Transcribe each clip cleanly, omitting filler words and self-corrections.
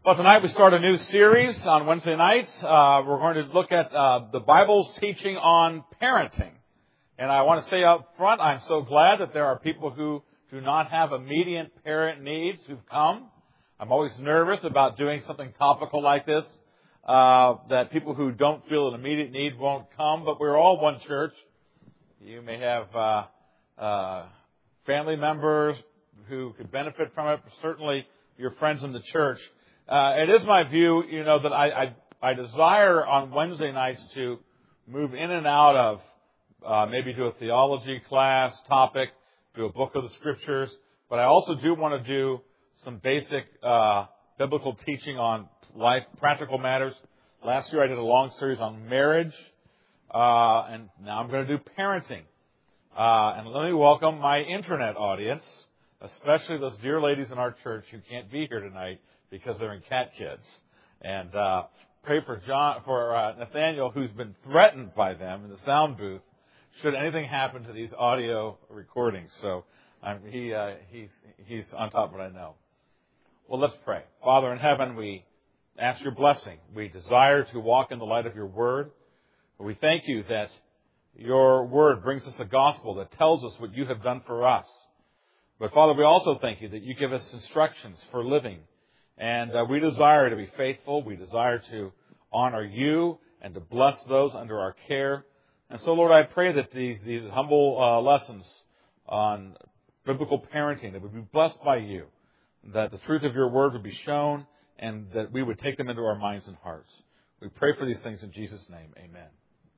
Well, tonight we start a new series on Wednesday nights. We're going to look at the Bible's teaching on parenting. And I want to say up front, I'm so glad that there are people who do not have immediate parent needs who've come. I'm always nervous about doing something topical like this, that people who don't feel an immediate need won't come, but we're all one church. You may have family members who could benefit from it, certainly your friends in the church. It is my view, that I desire on Wednesday nights to move in and out of maybe do a theology class topic, do a book of the Scriptures, but I also do want to do some basic biblical teaching on life, practical matters. Last year I did a long series on marriage, and now I'm going to do parenting. And let me welcome my internet audience, especially those dear ladies in our church who can't be here tonight because they're in cat kids. And pray for Nathaniel, who's been threatened by them in the sound booth, should anything happen to these audio recordings. So he's on top of it, I know. Well, let's pray. Father in heaven, we ask your blessing. We desire to walk in the light of your word. We thank you that your word brings us a gospel that tells us what you have done for us. But Father, we also thank you that you give us instructions for living. And we desire to be faithful. We desire to honor you and to bless those under our care. And so, Lord, I pray that these humble lessons on biblical parenting, that would be blessed by you, that the truth of your word would be shown, and that we would take them into our minds and hearts. We pray for these things in Jesus' name. Amen.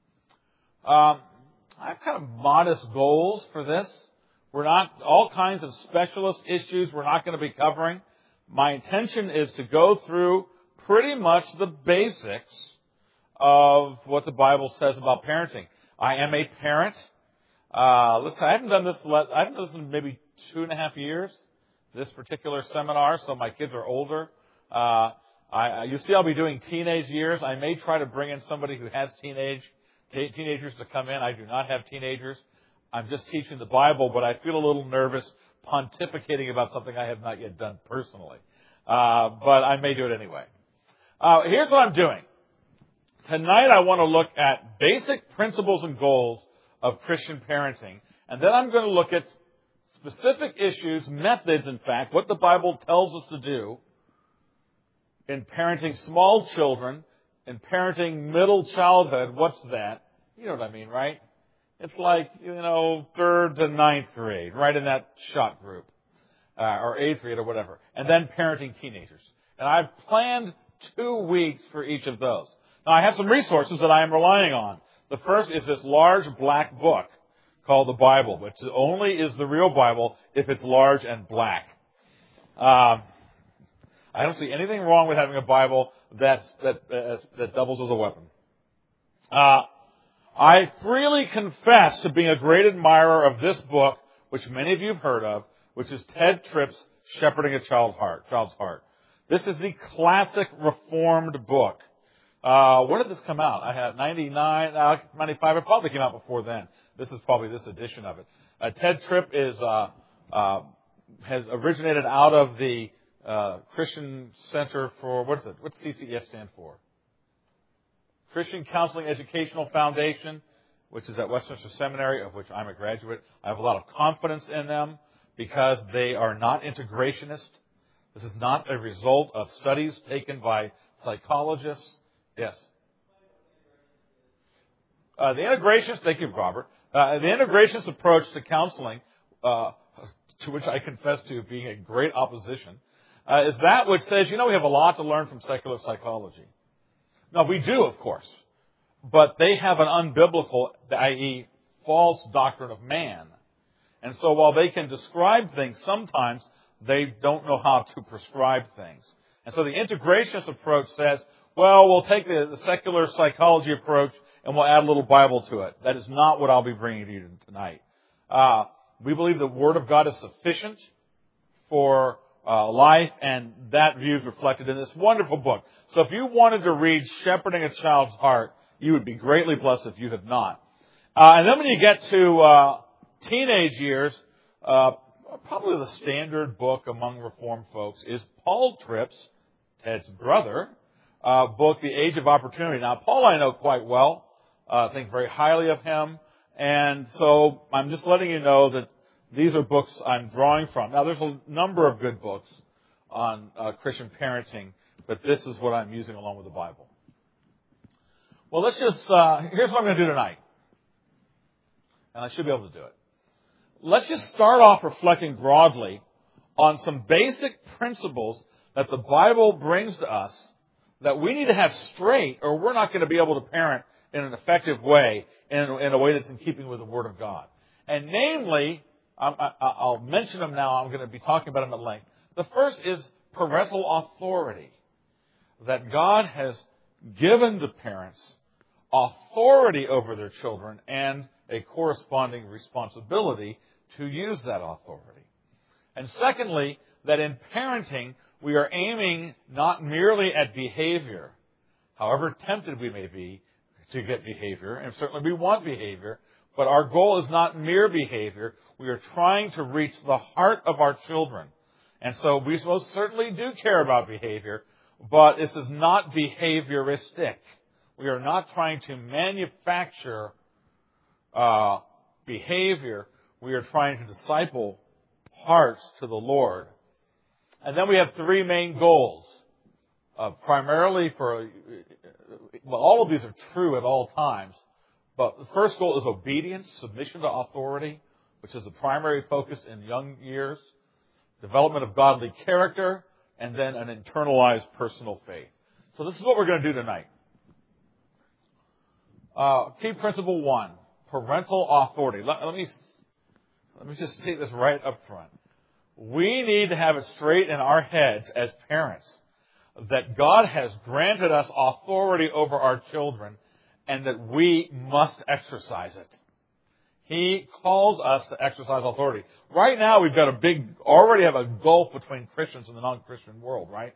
I have kind of modest goals for this. We're not all kinds of specialist issues we're not going to be covering. My intention is to go through pretty much the basics of what the Bible says about parenting. I am a parent. I haven't done this in maybe 2.5 years, this particular seminar, so my kids are older. You see I'll be doing teenage years. I may try to bring in somebody who has teenagers to come in. I do not have teenagers. I'm just teaching the Bible, but I feel a little nervous pontificating about something I have not yet done personally. But I may do it anyway. Here's what I'm doing. Tonight I want to look at basic principles and goals of Christian parenting. And then I'm going to look at specific issues, methods, in fact, what the Bible tells us to do in parenting small children, in parenting middle childhood. What's that? You know what I mean, right? It's like, 3rd to 9th grade, right in that shot group, or 8th grade or whatever. And then parenting teenagers. And I've planned 2 weeks for each of those. Now, I have some resources that I am relying on. The first is this large black book called the Bible, which only is the real Bible if it's large and black. I don't see anything wrong with having a Bible that doubles as a weapon. I freely confess to being a great admirer of this book, which many of you have heard of, which is Ted Tripp's Shepherding a Child's Heart. This is the classic Reformed book. When did this come out? I had 99, 95. It probably came out before then. This is probably this edition of it. Ted Tripp has originated out of the Christian Center for, what's CCEF stand for? Christian Counseling Educational Foundation, which is at Westminster Seminary, of which I'm a graduate. I have a lot of confidence in them because they are not integrationist. This is not a result of studies taken by psychologists. Yes. The integrationist, thank you, Robert. The integrationist approach to counseling, to which I confess to being a great opposition, is that which says, we have a lot to learn from secular psychology. Now, we do, of course, but they have an unbiblical, i.e., false doctrine of man. And so while they can describe things, sometimes they don't know how to prescribe things. And so the integrationist approach says, well, we'll take the secular psychology approach and we'll add a little Bible to it. That is not what I'll be bringing to you tonight. We believe the Word of God is sufficient for life, and that view is reflected in this wonderful book. So if you wanted to read Shepherding a Child's Heart, you would be greatly blessed if you have not. And then when you get to teenage years, probably the standard book among Reformed folks is Paul Tripp's Ted's brother, book, The Age of Opportunity. Now, Paul I know quite well. Think very highly of him. And so I'm just letting you know that these are books I'm drawing from. Now, there's a number of good books on Christian parenting, but this is what I'm using along with the Bible. Well, let's just, here's what I'm going to do tonight. And I should be able to do it. Let's just start off reflecting broadly on some basic principles that the Bible brings to us that we need to have straight, or we're not going to be able to parent in an effective way, in a way that's in keeping with the Word of God. And namely, I'll mention them now. I'm going to be talking about them at length. The first is parental authority. That God has given the parents authority over their children and a corresponding responsibility to use that authority. And secondly, that in parenting, we are aiming not merely at behavior, however tempted we may be to get behavior, and certainly we want behavior, but our goal is not mere behavior. We are trying to reach the heart of our children. And so we most certainly do care about behavior, but this is not behavioristic. We are not trying to manufacture behavior. We are trying to disciple hearts to the Lord. And then we have three main goals. Primarily all of these are true at all times, but the first goal is obedience, submission to authority, which is the primary focus in young years, development of godly character, and then an internalized personal faith. So this is what we're going to do tonight. Key principle 1, parental authority. Let me just say this right up front. We need to have it straight in our heads as parents that God has granted us authority over our children and that we must exercise it. He calls us to exercise authority. Right now, we've got already have a gulf between Christians and the non-Christian world, right?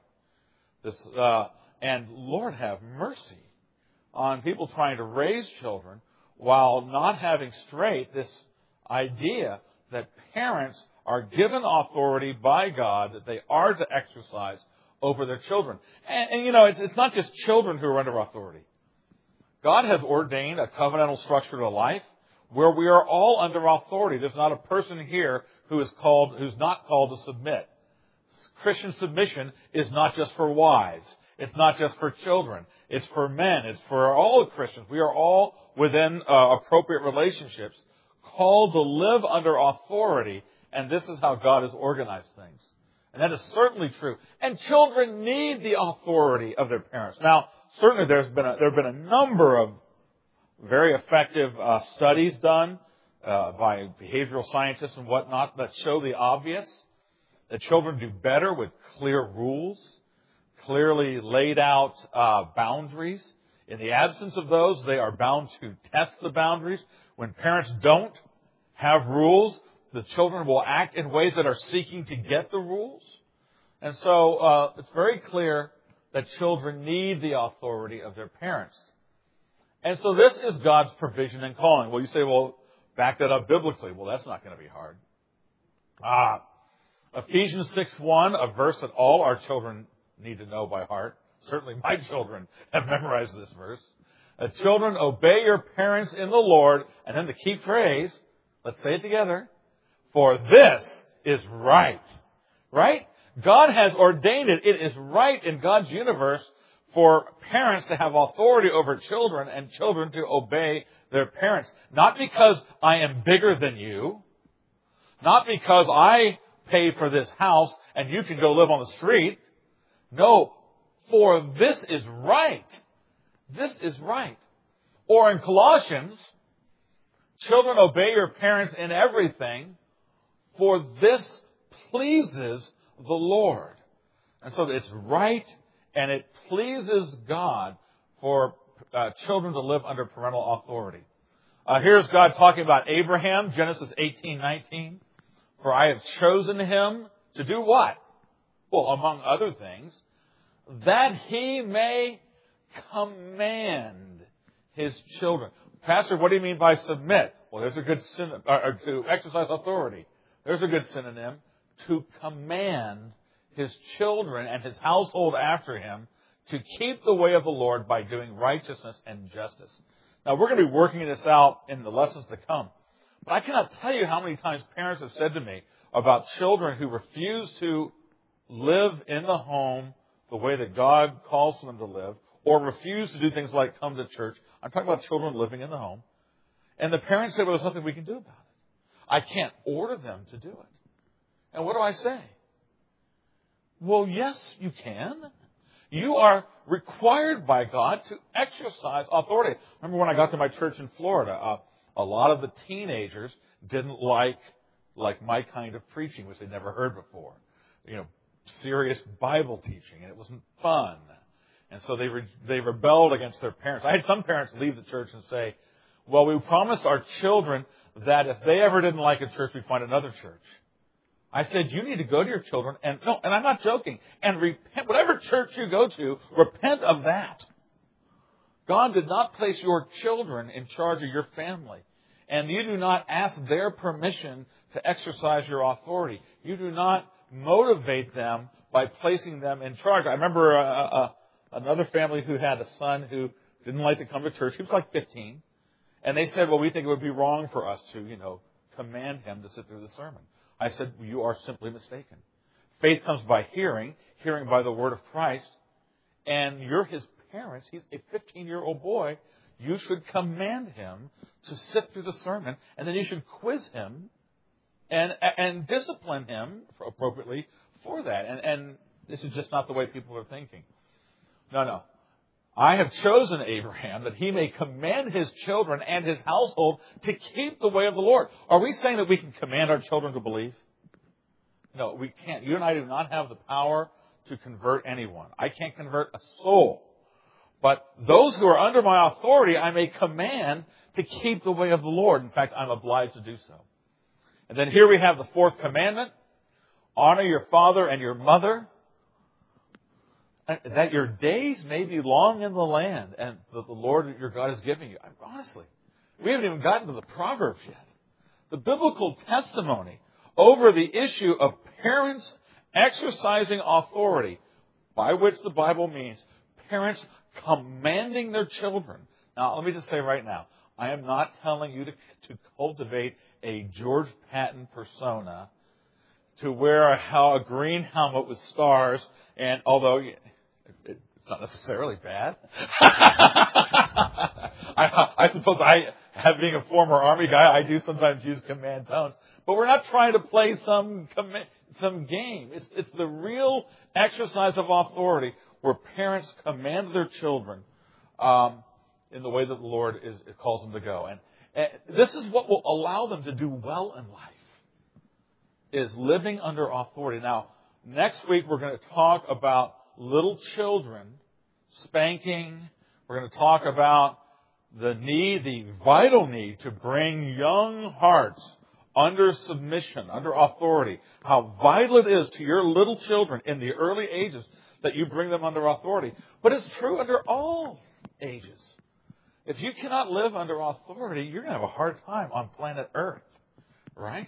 And Lord have mercy on people trying to raise children while not having straight this idea that parents are given authority by God that they are to exercise over their children. And you know, it's not just children who are under authority. God has ordained a covenantal structure to life where we are all under authority. There's not a person here who's not called to submit. Christian submission is not just for wives. It's not just for children. It's for men. It's for all Christians. We are all within appropriate relationships called to live under authority, and this is how God has organized things. And that is certainly true. And children need the authority of their parents. Now, certainly there have been a number of very effective studies done by behavioral scientists and whatnot that show the obvious, that children do better with clear rules, clearly laid out boundaries. In the absence of those, they are bound to test the boundaries. When parents don't have rules, the children will act in ways that are seeking to get the rules. And so it's very clear that children need the authority of their parents. And so this is God's provision and calling. Well, you say, well, back that up biblically. Well, that's not going to be hard. Ephesians 6:1, a verse that all our children need to know by heart. Certainly my children have memorized this verse. Children, obey your parents in the Lord. And then the key phrase, let's say it together. For this is right. Right? God has ordained it. It is right in God's universe for parents to have authority over children and children to obey their parents. Not because I am bigger than you. Not because I pay for this house and you can go live on the street. No, for this is right. This is right. Or in Colossians, children, obey your parents in everything, for this pleases the Lord. And so it's right and it pleases God for children to live under parental authority. Here's God talking about Abraham, Genesis 18:19. For I have chosen him to do what? Well, among other things, that he may command his children. Pastor, what do you mean by submit? Well, there's a good synonym, or to exercise authority. There's a good synonym, to command his children and his household after him to keep the way of the Lord by doing righteousness and justice. Now, we're going to be working this out in the lessons to come. But I cannot tell you how many times parents have said to me about children who refuse to live in the home the way that God calls for them to live, or refuse to do things like come to church. I'm talking about children living in the home. And the parents say, well, there's nothing we can do about it. I can't order them to do it. And what do I say? Well, yes, you can. You are required by God to exercise authority. Remember when I got to my church in Florida, a lot of the teenagers didn't like my kind of preaching, which they'd never heard before. Serious Bible teaching, and it wasn't fun. And so they rebelled against their parents. I had some parents leave the church and say, well, we promised our children that if they ever didn't like a church, we'd find another church. I said, you need to go to your children, and I'm not joking, and repent. Whatever church you go to, repent of that. God did not place your children in charge of your family. And you do not ask their permission to exercise your authority. You do not motivate them by placing them in charge. I remember another family who had a son who didn't like to come to church. He was like 15. And they said, well, we think it would be wrong for us to, command him to sit through the sermon. I said, you are simply mistaken. Faith comes by hearing, hearing by the word of Christ. And you're his parents. He's a 15-year-old boy. You should command him to sit through the sermon, and then you should quiz him and discipline him appropriately for that. And this is just not the way people are thinking. No. I have chosen Abraham that he may command his children and his household to keep the way of the Lord. Are we saying that we can command our children to believe? No, we can't. You and I do not have the power to convert anyone. I can't convert a soul. But those who are under my authority, I may command to keep the way of the Lord. In fact, I'm obliged to do so. And then here we have the fourth commandment. Honor your father and your mother, that your days may be long in the land and that the Lord your God is giving you. Honestly, we haven't even gotten to the Proverbs yet. The biblical testimony over the issue of parents exercising authority, by which the Bible means parents commanding their children. Now, let me just say right now, I am not telling you to cultivate a George Patton persona to wear a green helmet with stars, and although it's not necessarily bad. I suppose being a former Army guy, I do sometimes use command tones. But we're not trying to play some game. It's the real exercise of authority where parents command their children in the way that the Lord calls them to go. And this is what will allow them to do well in life, is living under authority. Now, next week we're going to talk about little children spanking. We're going to talk about the vital need to bring young hearts under submission, under authority. How vital it is to your little children in the early ages that you bring them under authority. But it's true under all ages. If you cannot live under authority, you're going to have a hard time on planet Earth, right?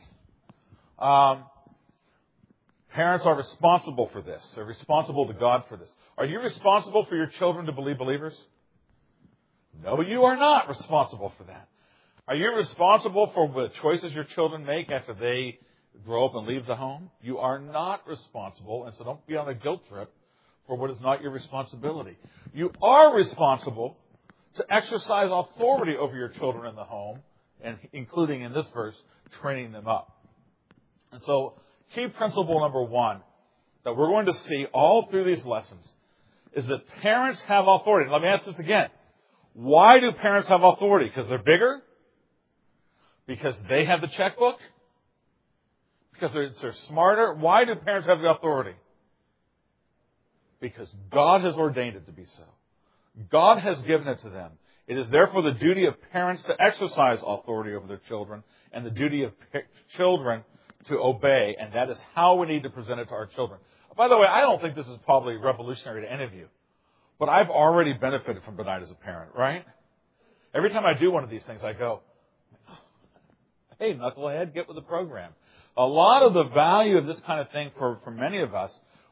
Parents are responsible for this. They're responsible to God for this. Are you responsible for your children to believe believers? No, you are not responsible for that. Are you responsible for the choices your children make after they grow up and leave the home? You are not responsible, and so don't be on a guilt trip for what is not your responsibility. You are responsible to exercise authority over your children in the home, and including in this verse, training them up. And so, key principle number one that we're going to see all through these lessons is that parents have authority. Let me ask this again. Why do parents have authority? Because they're bigger? Because they have the checkbook? Because they're smarter? Why do parents have the authority? Because God has ordained it to be so. God has given it to them. It is therefore the duty of parents to exercise authority over their children and the duty of children to obey, and that is how we need to present it to our children. By the way, I don't think this is probably revolutionary to any of you, but I've already benefited from Benite as a parent, right? Every time I do one of these things, I go, hey, knucklehead, get with the program. A lot of the value of this kind of thing for many of us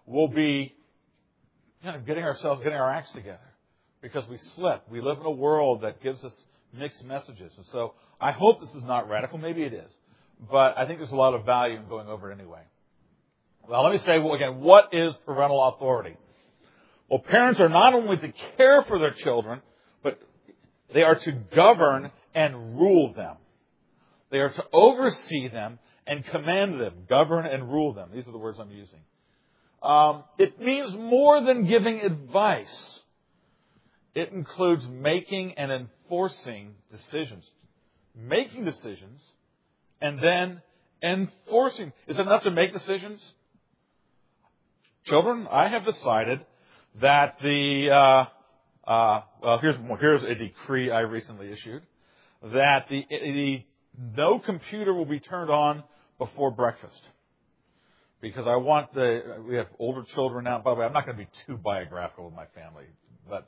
we'll be getting our acts together because we slip. We live in a world that gives us mixed messages. And so I hope this is not radical. Maybe it is. But I think there's a lot of value in going over it anyway. Well, let me say, again, what is parental authority? Well, parents are not only to care for their children, but they are to govern and rule them. They are to oversee them and command them, govern and rule them. These are the words I'm using. It means more than giving advice. It includes making and enforcing decisions. Making decisions and then enforcing. Is it enough to make decisions? Children, I have decided that here's a decree I recently issued, that no computer will be turned on before breakfast. Because we have older children now. By the way, I'm not going to be too biographical with my family, but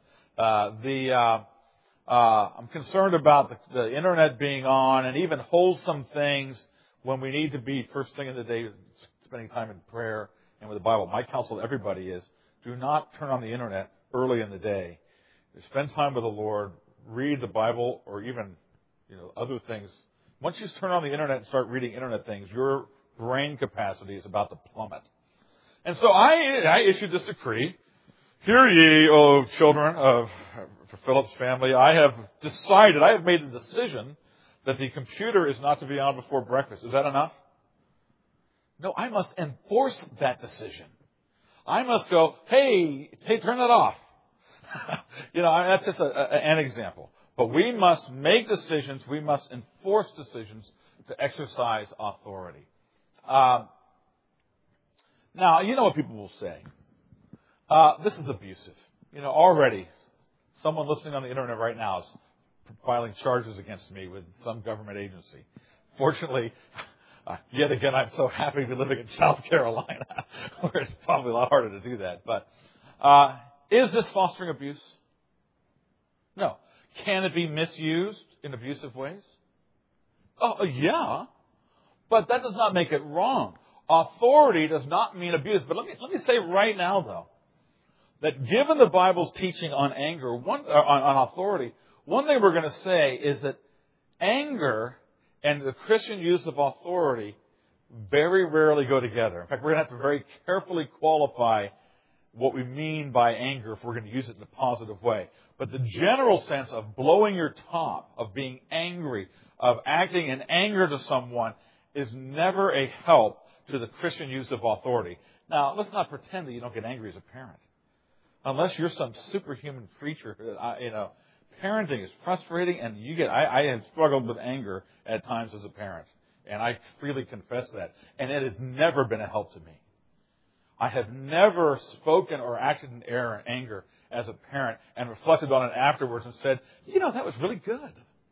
I'm concerned about the internet being on and even wholesome things when we need to be first thing in the day spending time in prayer and with the Bible. My counsel to everybody is do not turn on the internet early in the day. Spend time with the Lord, read the Bible, or even other things. Once you turn on the internet and start reading internet things, your brain capacity is about to plummet. And so I issued this decree. Hear ye, O children for Philip's family, I have made the decision that the computer is not to be on before breakfast. Is that enough? No, I must enforce that decision. I must go, hey, turn that off. That's just an example. But we must make decisions. We must enforce decisions to exercise authority. Now, you know what people will say. This is abusive. Already, someone listening on the internet right now is filing charges against me with some government agency. Fortunately, yet again, I'm so happy to be living in South Carolina, where it's probably a lot harder to do that. But is this fostering abuse? No. Can it be misused in abusive ways? Oh, yeah. But that does not make it wrong. Authority does not mean abuse. But let me say right now, though, that given the Bible's teaching on anger, on authority, one thing we're going to say is that anger and the Christian use of authority very rarely go together. In fact, we're going to have to very carefully qualify what we mean by anger if we're going to use it in a positive way. But the general sense of blowing your top, of being angry, of acting in anger to someone is never a help to the Christian use of authority. Now, let's not pretend that you don't get angry as a parent. Unless you're some superhuman creature, parenting is frustrating, and I have struggled with anger at times as a parent, and I freely confess that, and it has never been a help to me. I have never spoken or acted in anger as a parent and reflected on it afterwards and said, that was really good.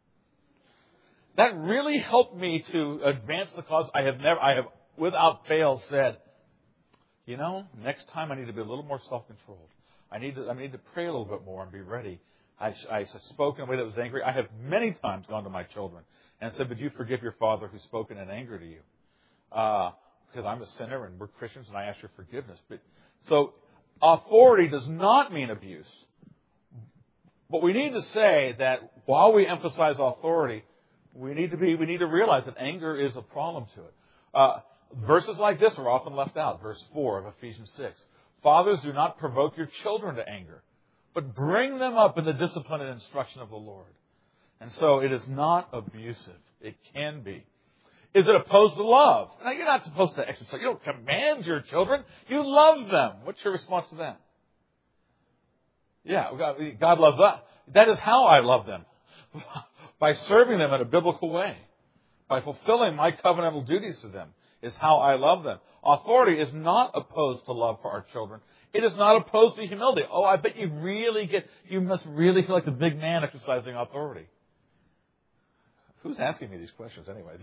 That really helped me to advance the cause. I have without fail said, next time I need to be a little more self-controlled. I need to pray a little bit more and be ready. I spoke in a way that was angry. I have many times gone to my children and said, would you forgive your father who's spoken in anger to you? Because I'm a sinner and we're Christians and I ask your forgiveness. So authority does not mean abuse. But we need to say that while we emphasize authority, we need to realize that anger is a problem to it. Verses like this are often left out. Verse 4 of Ephesians 6. Fathers, do not provoke your children to anger, but bring them up in the discipline and instruction of the Lord. And so it is not abusive. It can be. Is it opposed to love? Now, you're not supposed to exercise. You don't command your children. You love them. What's your response to that? Yeah, God loves us. That is how I love them. By serving them in a biblical way. By fulfilling my covenantal duties to them is how I love them. Authority is not opposed to love for our children. It is not opposed to humility. Oh, I bet you must really feel like the big man exercising authority. Who's asking me these questions anyway?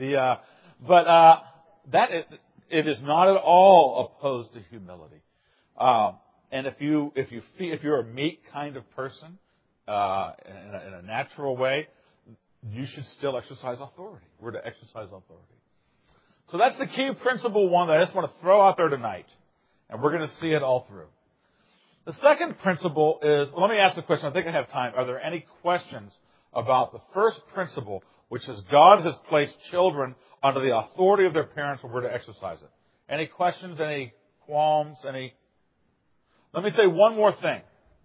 It is not at all opposed to humility. And if you're a meek kind of person, in a natural way, you should still exercise authority. We're to exercise authority. So that's the key principle one that I just want to throw out there tonight. And we're going to see it all through. The second principle is, let me ask the question. I think I have time. Are there any questions about the first principle, which is God has placed children under the authority of their parents and we're to exercise it? Any questions, any qualms, any? Let me say one more thing.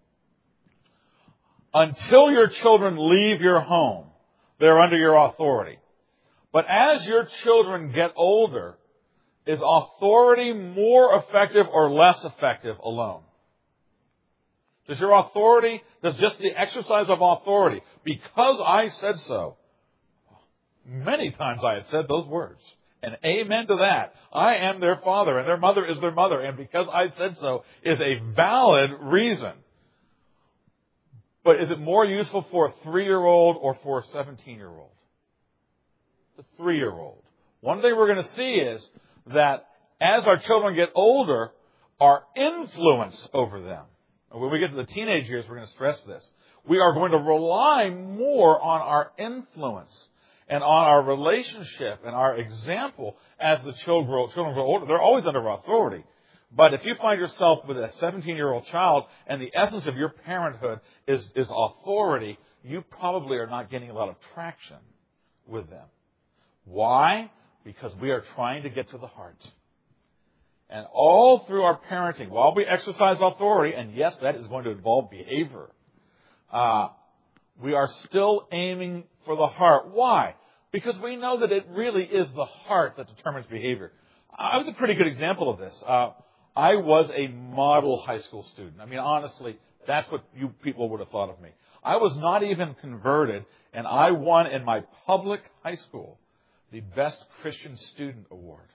Until your children leave your home, they're under your authority. But as your children get older, is authority more effective or less effective alone? Does just the exercise of authority, because I said so, many times I had said those words, and amen to that. I am their father, and their mother is their mother, and because I said so is a valid reason. But is it more useful for a 3-year-old or for a 17-year-old? The 3-year-old. One thing we're going to see is that as our children get older, our influence over them, and when we get to the teenage years, we're going to stress this. We are going to rely more on our influence and on our relationship and our example as the children grow older. They're always under authority. But if you find yourself with a 17-year-old child and the essence of your parenthood is authority, you probably are not getting a lot of traction with them. Why? Because we are trying to get to the heart. And all through our parenting, while we exercise authority, and yes, that is going to involve behavior, we are still aiming for the heart. Why? Because we know that it really is the heart that determines behavior. I was a pretty good example of this. I was a model high school student. I mean, honestly, that's what you people would have thought of me. I was not even converted, and I won in my public high school the Best Christian Student Award,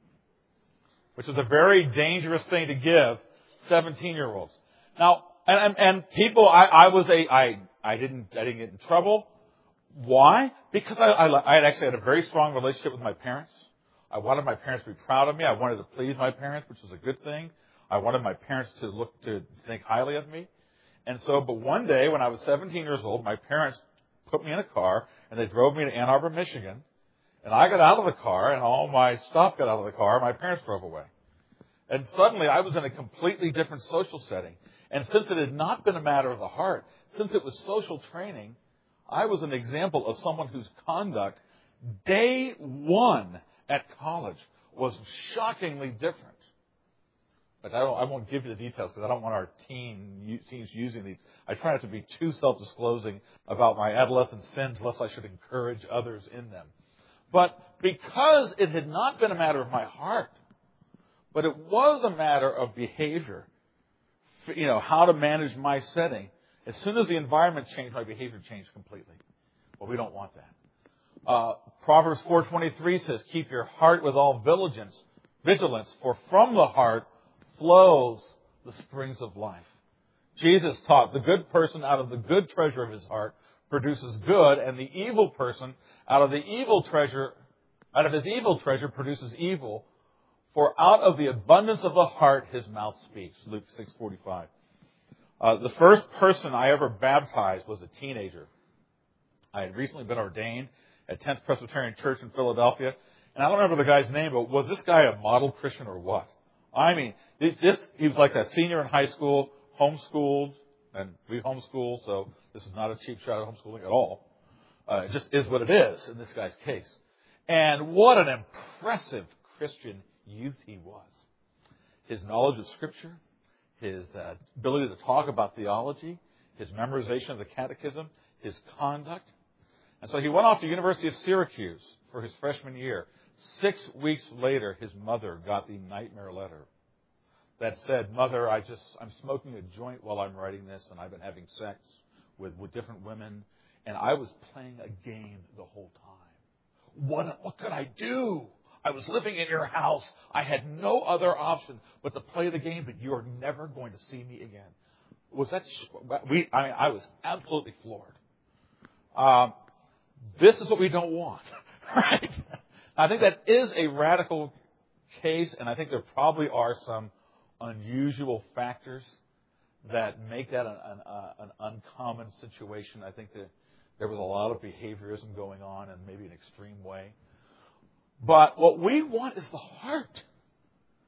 which is a very dangerous thing to give 17-year-olds. Now, and people, I didn't get in trouble. Why? Because I had actually had a very strong relationship with my parents. I wanted my parents to be proud of me. I wanted to please my parents, which was a good thing. I wanted my parents to think highly of me. And so, but one day when I was 17 years old, my parents put me in a car and they drove me to Ann Arbor, Michigan. And I got out of the car and all my stuff got out of the car. My parents drove away. And suddenly I was in a completely different social setting. And since it had not been a matter of the heart, since it was social training, I was an example of someone whose conduct, day one at college, was shockingly different. But I won't give you the details because I don't want our teens using these. I try not to be too self-disclosing about my adolescent sins, lest I should encourage others in them. But because it had not been a matter of my heart, but it was a matter of behavior, how to manage my setting, as soon as the environment changed, my behavior changed completely. Well, we don't want that. Proverbs 4:23 says, keep your heart with all vigilance, for from the heart flows the springs of life. Jesus taught the good person out of the good treasure of his heart produces good, and the evil person out of his evil treasure produces evil. For out of the abundance of the heart his mouth speaks. Luke 6:45. The first person I ever baptized was a teenager. I had recently been ordained at 10th Presbyterian Church in Philadelphia, and I don't remember the guy's name, but was this guy a model Christian or what? I mean, he was like a senior in high school, homeschooled, and we homeschool, so this is not a cheap shot at homeschooling at all. It just is what it is in this guy's case. And what an impressive Christian youth he was. His knowledge of Scripture, his ability to talk about theology, his memorization of the catechism, his conduct. And so he went off to the University of Syracuse for his freshman year. 6 weeks later, his mother got the nightmare letter that said, Mother, I'm smoking a joint while I'm writing this, and I've been having sex with different women, and I was playing a game the whole time. What could I do? I was living in your house. I had no other option but to play the game, but you are never going to see me again. I was absolutely floored. This is what we don't want, right? I think that is a radical case, and I think there probably are some unusual factors that make that an uncommon situation. I think that there was a lot of behaviorism going on in maybe an extreme way. But what we want is the heart.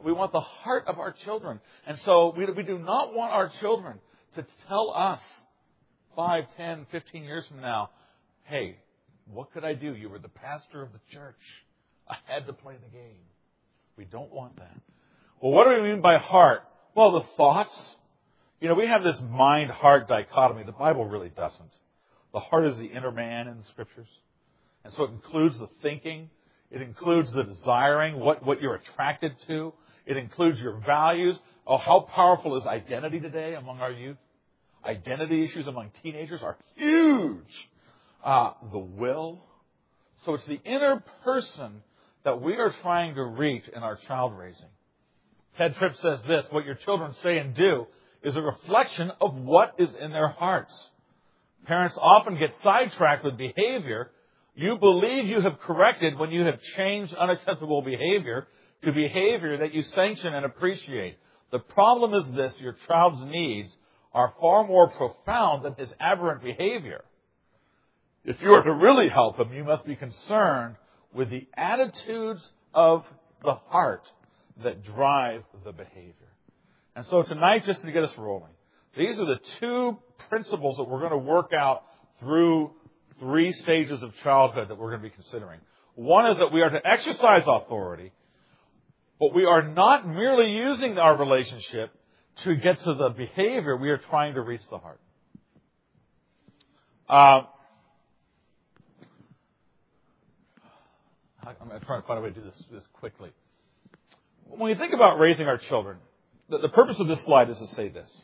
We want the heart of our children. And so we do not want our children to tell us 5, 10, 15 years from now, hey, what could I do? You were the pastor of the church. I had to play the game. We don't want that. Well, what do we mean by heart? Well, the thoughts. We have this mind-heart dichotomy. The Bible really doesn't. The heart is the inner man in the Scriptures. And so it includes the thinking. It includes the desiring, what you're attracted to. It includes your values. Oh, how powerful is identity today among our youth? Identity issues among teenagers are huge. The will. So it's the inner person that we are trying to reach in our child raising. Ted Tripp says this, what your children say and do is a reflection of what is in their hearts. Parents often get sidetracked with behavior you believe you have corrected when you have changed unacceptable behavior to behavior that you sanction and appreciate. The problem is this, your child's needs are far more profound than his aberrant behavior. If you are to really help him, you must be concerned with the attitudes of the heart that drive the behavior. And so tonight, just to get us rolling, these are the two principles that we're going to work out through 3 stages of childhood that we're going to be considering. One is that we are to exercise authority, but we are not merely using our relationship to get to the behavior. We are trying to reach the heart. I'm going to try to find a way to do this quickly. When you think about raising our children, the purpose of this slide is to say this.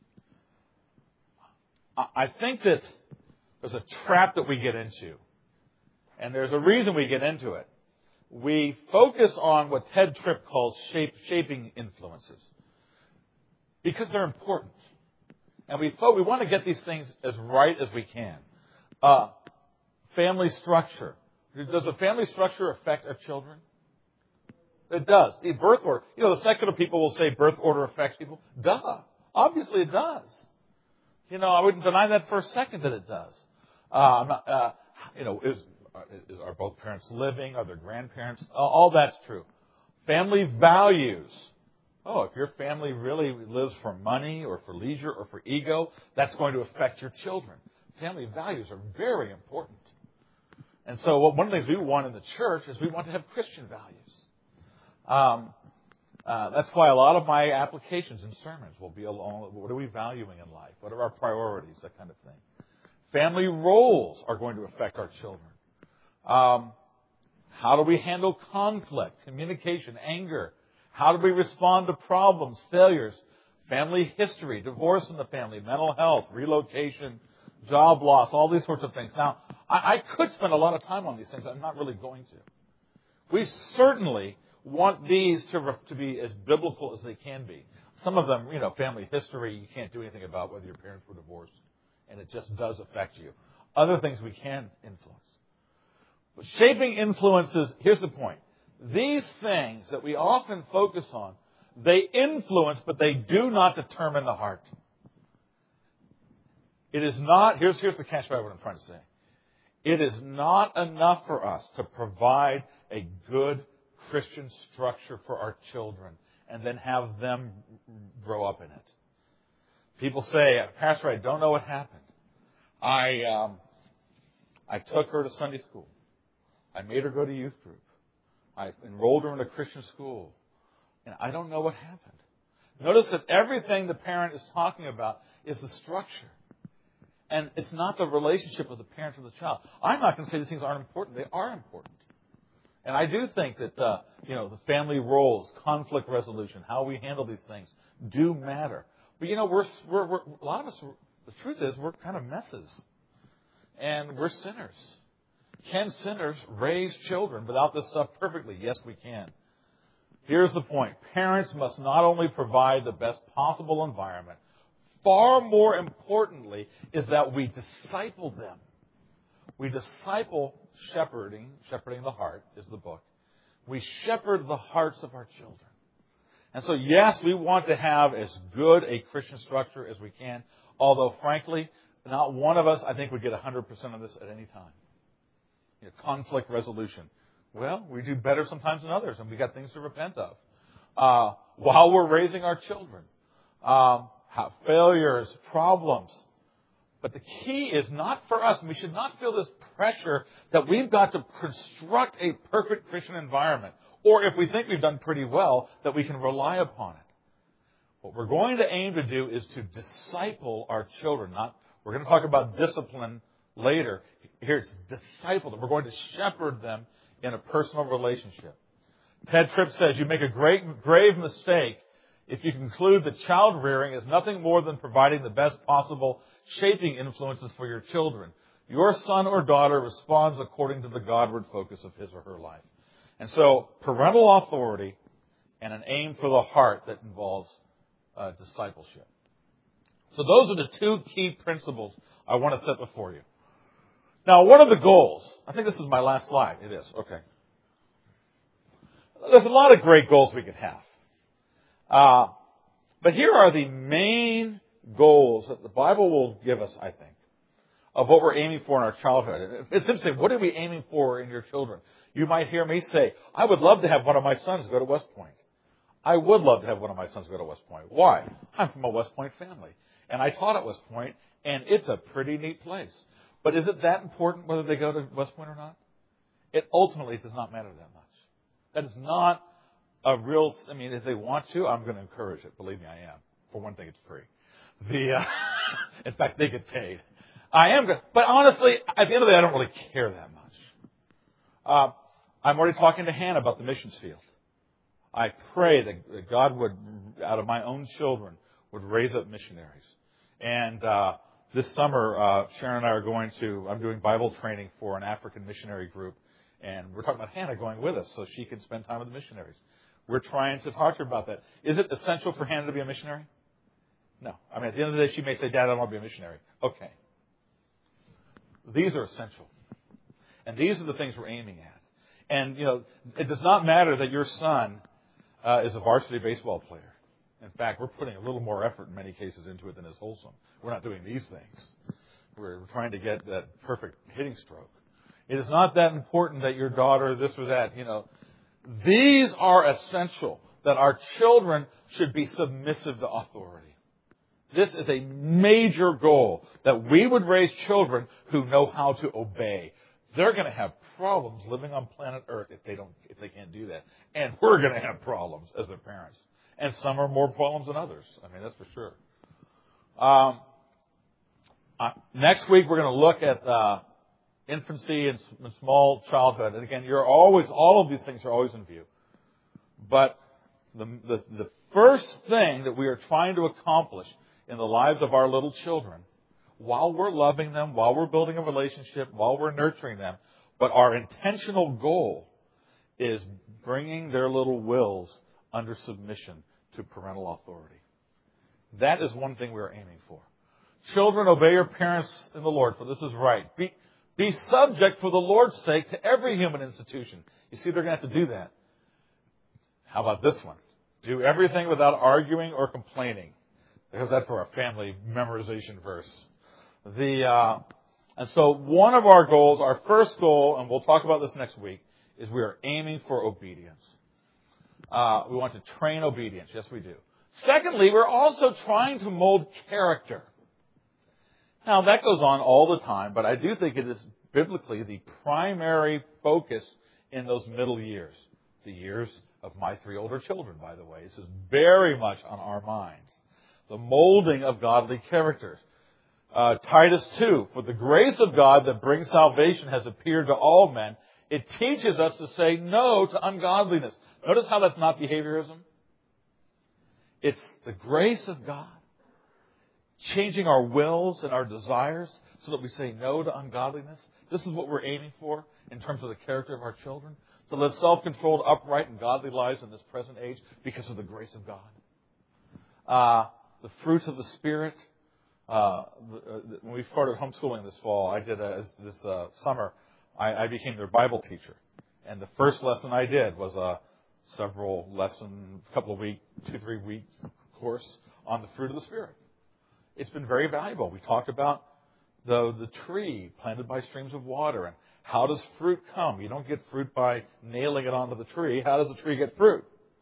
I think that there's a trap that we get into, and there's a reason we get into it. We focus on what Ted Tripp calls shaping influences because they're important. And we want to get these things as right as we can. Family structure. Does a family structure affect our children? It does. The birth order. The secular people will say birth order affects people. Duh. Obviously it does. I wouldn't deny that for a second that it does. Are both parents living? Are their grandparents? All that's true. Family values. If your family really lives for money or for leisure or for ego, that's going to affect your children. Family values are very important. And so one of the things we want in the church is we want to have Christian values. That's why a lot of my applications and sermons will be along, what are we valuing in life? What are our priorities? That kind of thing. Family roles are going to affect our children. How do we handle conflict, communication, anger? How do we respond to problems, failures, family history, divorce in the family, mental health, relocation, job loss, all these sorts of things. Now, I could spend a lot of time on these things. I'm not really going to. We certainly want these to be as biblical as they can be. Some of them, family history, you can't do anything about whether your parents were divorced, and it just does affect you. Other things we can influence. But shaping influences, here's the point. These things that we often focus on, they influence, but they do not determine the heart. It is not, here's the catch by what I'm trying to say. It is not enough for us to provide a good Christian structure for our children and then have them grow up in it. People say, Pastor, I don't know what happened. I took her to Sunday school. I made her go to youth group. I enrolled her in a Christian school. And I don't know what happened. Notice that everything the parent is talking about is the structure. And it's not the relationship of the parent and the child. I'm not going to say these things aren't important. They are important. And I do think that, the family roles, conflict resolution, how we handle these things do matter. But, we're a lot of us, the truth is, we're kind of messes. And we're sinners. Can sinners raise children without this stuff perfectly? Yes, we can. Here's the point. Parents must not only provide the best possible environment, far more importantly is that we disciple them. We disciple shepherding the heart is the book. We shepherd the hearts of our children. And so, yes, we want to have as good a Christian structure as we can, although, frankly, not one of us, I think, would get 100% of this at any time. Conflict resolution. Well, we do better sometimes than others, and we got things to repent of. while we're raising our children. Failures, problems. But the key is not for us. We should not feel this pressure that we've got to construct a perfect Christian environment. Or if we think we've done pretty well, that we can rely upon it. What we're going to aim to do is to disciple our children. We're going to talk about discipline later. Here it's disciple them. We're going to shepherd them in a personal relationship. Ted Tripp says, you make a grave mistake if you conclude that child rearing is nothing more than providing the best possible shaping influences for your children. Your son or daughter responds according to the Godward focus of his or her life. And so, parental authority and an aim for the heart that involves discipleship. So those are the two key principles I want to set before you. Now, what are the goals? I think this is my last slide. It is. Okay. There's a lot of great goals we could have. But here are the main goals that the Bible will give us, I think, of what we're aiming for in our childhood. It's interesting. What are we aiming for in your children? You might hear me say, I would love to have one of my sons go to West Point. I would love to have one of my sons go to West Point. Why? I'm from a West Point family. And I taught at West Point, and it's a pretty neat place. But is it that important whether they go to West Point or not? It ultimately does not matter that much. That is not a real, if they want to, I'm going to encourage it. Believe me, I am. For one thing, it's free. In fact, they get paid. I am good. But honestly, at the end of the day, I don't really care that much. I'm already talking to Hannah about the missions field. I pray that God would, out of my own children, would raise up missionaries. And this summer, Sharon and I I'm doing Bible training for an African missionary group. And we're talking about Hannah going with us so she can spend time with the missionaries. We're trying to talk to her about that. Is it essential for Hannah to be a missionary? No. At the end of the day, she may say, Dad, I don't want to be a missionary. Okay. These are essential. And these are the things we're aiming at. And, it does not matter that your son is a varsity baseball player. In fact, we're putting a little more effort in many cases into it than is wholesome. We're not doing these things. We're trying to get that perfect hitting stroke. It is not that important that your daughter, this or that, These are essential, that our children should be submissive to authority. This is a major goal, that we would raise children who know how to obey. They're going to have problems living on planet Earth if they can't do that. And we're going to have problems as their parents. And some are more problems than others. That's for sure. Next week, we're going to look at infancy and small childhood. And again, all of these things are always in view. But the first thing that we are trying to accomplish in the lives of our little children, while we're loving them, while we're building a relationship, while we're nurturing them, but our intentional goal is bringing their little wills under submission to parental authority. That is one thing we're aiming for. Children, obey your parents in the Lord, for this is right. Be subject for the Lord's sake to every human institution. You see, they're going to have to do that. How about this one? Do everything without arguing or complaining. Because that's for a family memorization verse. And so one of our goals, our first goal, and we'll talk about this next week, is we are aiming for obedience. We want to train obedience. Yes, we do. Secondly, we're also trying to mold character. Now, that goes on all the time, but I do think it is biblically the primary focus in those middle years. The years of my 3 older children, by the way. This is very much on our minds. The molding of godly characters. Titus 2, for the grace of God that brings salvation has appeared to all men. It teaches us to say no to ungodliness. Notice how that's not behaviorism. It's the grace of God changing our wills and our desires so that we say no to ungodliness. This is what we're aiming for in terms of the character of our children. To live self-controlled, upright, and godly lives in this present age because of the grace of God. The fruits of the Spirit. When we started homeschooling this fall, this summer, I became their Bible teacher. And the first lesson I did was a couple of weeks, 2-3 weeks course on the fruit of the Spirit. It's been very valuable. We talked about the tree planted by streams of water and how does fruit come? You don't get fruit by nailing it onto the tree. How does the tree get fruit?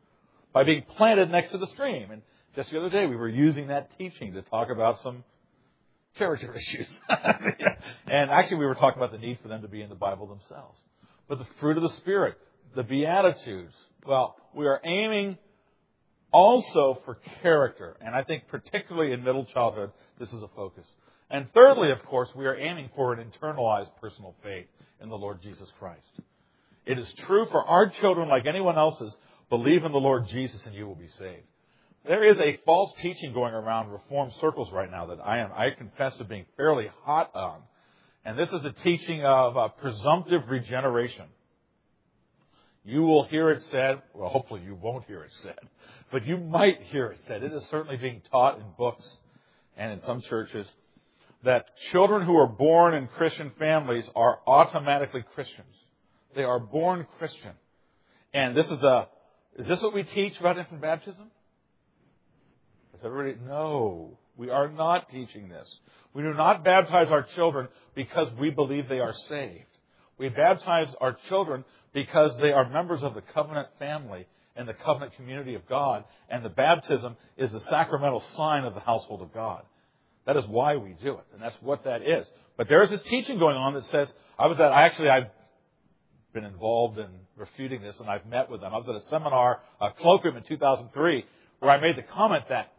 by being planted next to the stream. And just the other day, we were using that teaching to talk about some character issues. And actually, we were talking about the need for them to be in the Bible themselves. But the fruit of the Spirit, the Beatitudes, well, we are aiming also for character. And I think particularly in middle childhood, this is a focus. And thirdly, of course, we are aiming for an internalized personal faith in the Lord Jesus Christ. It is true for our children, like anyone else's, believe in the Lord Jesus and you will be saved. There is a false teaching going around Reformed circles right now that I confess to being fairly hot on. And this is a teaching of presumptive regeneration. You will hear it said, well, hopefully you won't hear it said, but you might hear it said. It is certainly being taught in books and in some churches that children who are born in Christian families are automatically Christians. They are born Christian. And is this what we teach about infant baptism? Does everybody? No, we are not teaching this. We do not baptize our children because we believe they are saved. We baptize our children because they are members of the covenant family and the covenant community of God. And the baptism is the sacramental sign of the household of God. That is why we do it. And that's what that is. But there is this teaching going on that says, I've been involved in refuting this and I've met with them. I was at a seminar, a colloquium in 2003, where I made the comment that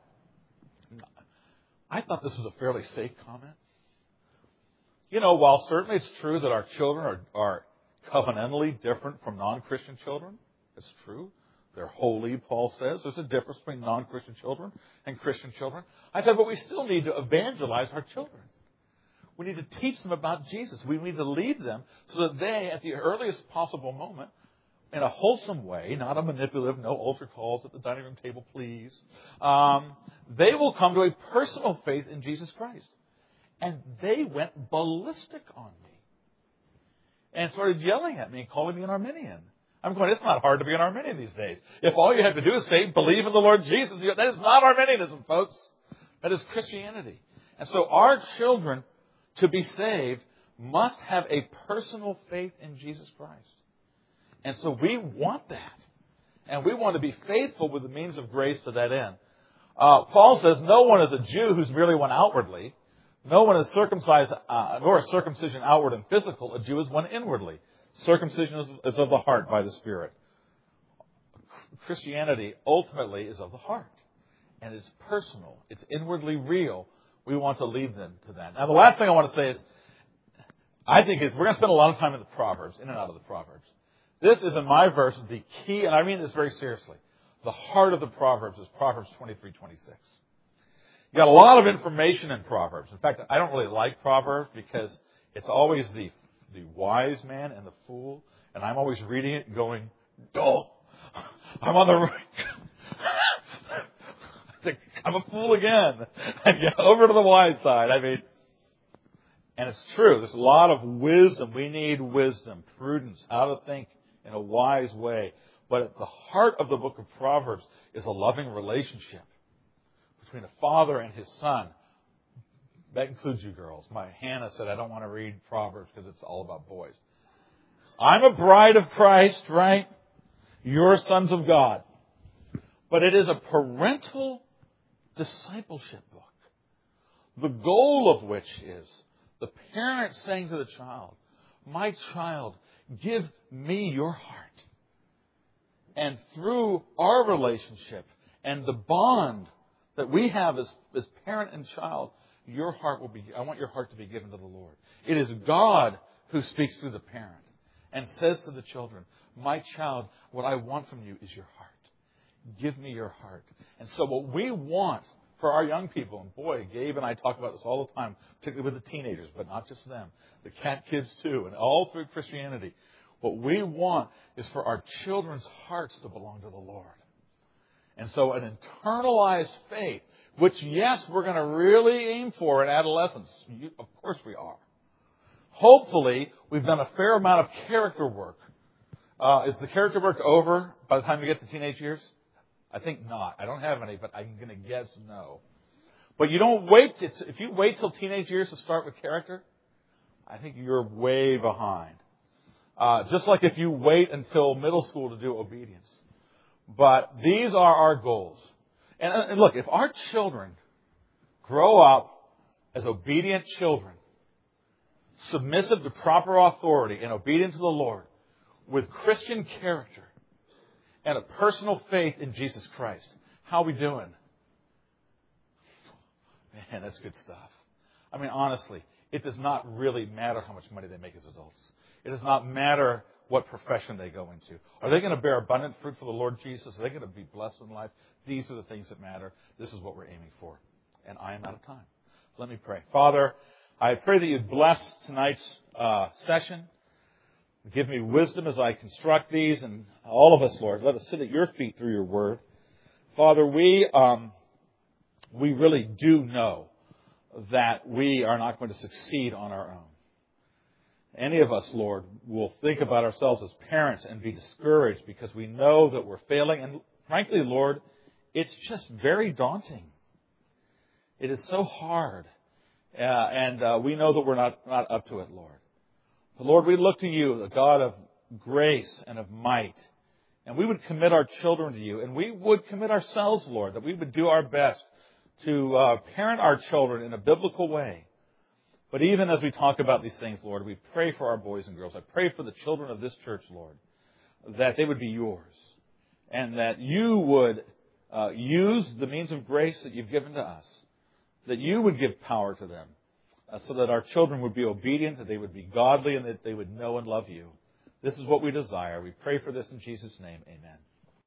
I thought this was a fairly safe comment. You know, while certainly it's true that our children are covenantally different from non-Christian children, it's true. They're holy, Paul says. There's a difference between non-Christian children and Christian children. I said, but we still need to evangelize our children. We need to teach them about Jesus. We need to lead them so that they, at the earliest possible moment, in a wholesome way, not a manipulative, no altar calls at the dining room table, please, they will come to a personal faith in Jesus Christ. And they went ballistic on me and started yelling at me and calling me an Arminian. I'm going, it's not hard to be an Arminian these days. If all you have to do is say, believe in the Lord Jesus, that is not Arminianism, folks. That is Christianity. And so our children, to be saved, must have a personal faith in Jesus Christ. And so we want that. And we want to be faithful with the means of grace to that end. Paul says, no one is a Jew who's merely one outwardly. No one is circumcised, nor is circumcision outward and physical. A Jew is one inwardly. Circumcision is of the heart by the Spirit. Christianity ultimately is of the heart. And it's personal. It's inwardly real. We want to lead them to that. Now, the last thing I want to say is, we're going to spend a lot of time in the Proverbs, in and out of the Proverbs. This is, in my verse, the key, and I mean this very seriously. The heart of the Proverbs is Proverbs 23:26. You got a lot of information in Proverbs. In fact, I don't really like Proverbs because it's always the wise man and the fool, and I'm always reading it and going, dull. I'm on the right. I'm a fool again. And get over to the wise side. And it's true. There's a lot of wisdom. We need wisdom, prudence, how to think in a wise way. But at the heart of the book of Proverbs is a loving relationship between a father and his son. That includes you girls. My Hannah said, I don't want to read Proverbs because it's all about boys. I'm a bride of Christ, right? You're sons of God. But it is a parental discipleship book. The goal of which is the parent saying to the child, my child, give me your heart. And through our relationship and the bond that we have as parent and child, I want your heart to be given to the Lord. It is God who speaks through the parent and says to the children, my child, what I want from you is your heart. Give me your heart. And so what we want for our young people, and boy, Gabe and I talk about this all the time, particularly with the teenagers, but not just them, the cat kids too, and all through Christianity. What we want is for our children's hearts to belong to the Lord. And so an internalized faith, which, yes, we're going to really aim for in adolescence. Of course we are. Hopefully, we've done a fair amount of character work. Is the character work over by the time we get to teenage years? I think not. I don't have any, but I'm going to guess no. But you don't wait. If you wait till teenage years to start with character, I think you're way behind. Just like if you wait until middle school to do obedience. But these are our goals. And look, if our children grow up as obedient children, submissive to proper authority and obedient to the Lord, with Christian character and a personal faith in Jesus Christ, how are we doing? Man, that's good stuff. I mean, honestly, it does not really matter how much money they make as adults. It does not matter what profession they go into. Are they going to bear abundant fruit for the Lord Jesus? Are they going to be blessed in life? These are the things that matter. This is what we're aiming for. And I am out of time. Let me pray. Father, I pray that you'd bless tonight's session. Give me wisdom as I construct these, and all of us, Lord, let us sit at your feet through your word. Father, we really do know that we are not going to succeed on our own. Any of us, Lord, will think about ourselves as parents and be discouraged because we know that we're failing. And frankly, Lord, it's just very daunting. It is so hard. And we know that we're not up to it, Lord. But Lord, we look to you, the God of grace and of might. And we would commit our children to you. And we would commit ourselves, Lord, that we would do our best to parent our children in a biblical way. But even as we talk about these things, Lord, we pray for our boys and girls. I pray for the children of this church, Lord, that they would be yours. And that you would use the means of grace that you've given to us. That you would give power to them. So that our children would be obedient, that they would be godly, and that they would know and love you. This is what we desire. We pray for this in Jesus' name. Amen.